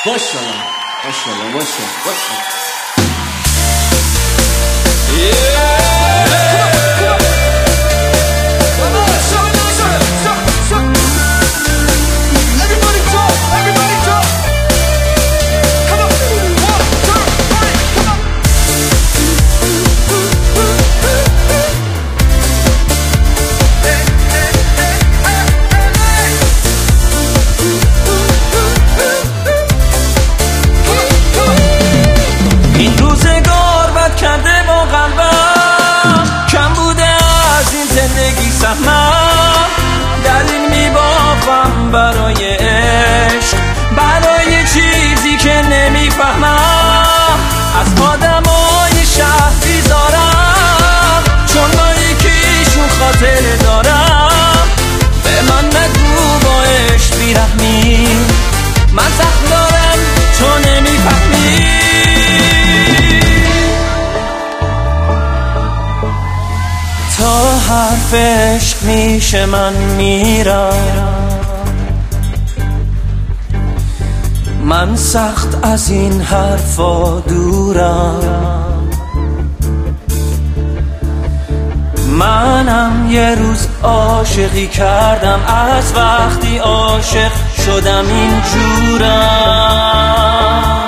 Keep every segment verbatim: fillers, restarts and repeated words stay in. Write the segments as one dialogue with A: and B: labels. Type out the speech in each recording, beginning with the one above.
A: ماشاءالله ماشاءالله ماشاءالله
B: دلیل میبافم برای عشق، برای چیزی که نمیفهمم. از آدمای شهر بیزارم، چون با یکیشون خاطره دارم. به من نگو با عشق بیرحمی، من زخم دارم تو نمیفهمی. تا حرف عشق میشه من میرم، من سخت از این حرفا دورم. منم یه روز عاشقی کردم، از وقتی عاشق شدم اینجورم.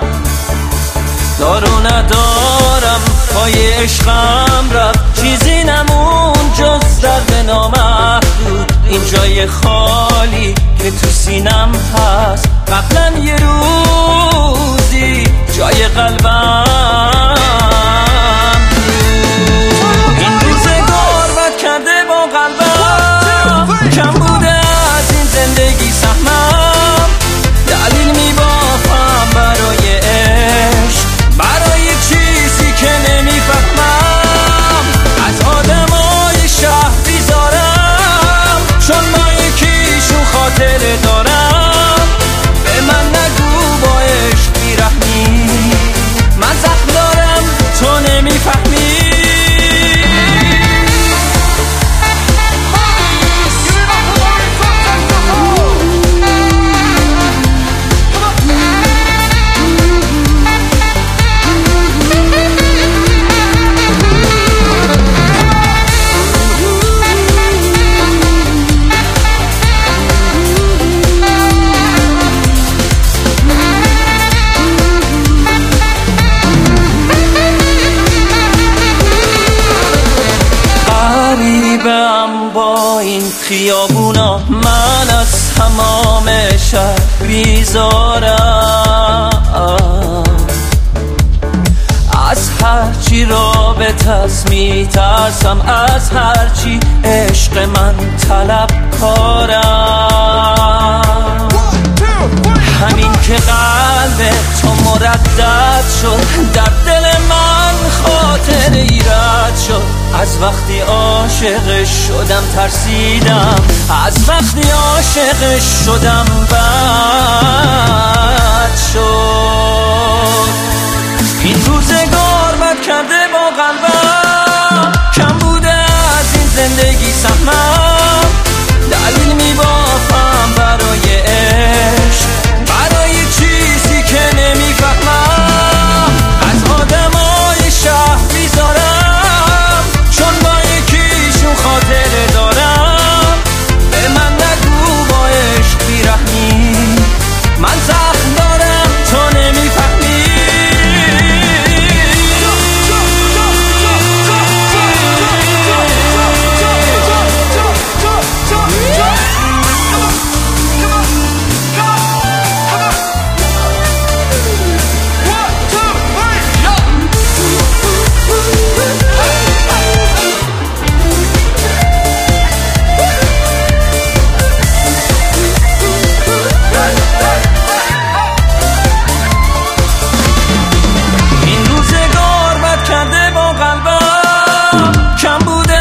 B: دارو ندارم پای عشقم رفت، چیزی نمون جز درد نامحدود. این جای خالی که تو سینم هست، قبلا یه روزی جای قلبم بود. این روزگار بد کرده با قلبم، کم بوده از این زندگی سهمم. دلیل میبافم برای عشق، برای چیزی که نمیفهمم. از آدمای شهر بیزارم، چون با یکیشون خاطره دارم. به من نگو با عشق بیرحمی، من زخم دارم تو نمیفهمی. غریبم با این خیابونا، من از تمام شهر بیزارم. از هرچی رابطه‌ست میترسم، از هرچی عشق من طلب کارم. همین که قلب تو مردد شد، در دل من خاطر ایراد شد. از وقتی عاشق شدم ترسیدم، از وقتی عاشق شدم بد شد. این روزگار بد کرده با قلبم، کم بوده از این زندگی سهمم. دلیل میبافم برای عشق، برای چیزی که نمیفهمم. از آدمای شهر بیزارم، چون با یکیشون خاطره دارم. به من نگو با عشق بیرحمی، من زخم دارم تو نمیفهمی.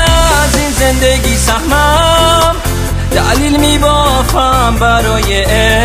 B: دلیل میبافم برای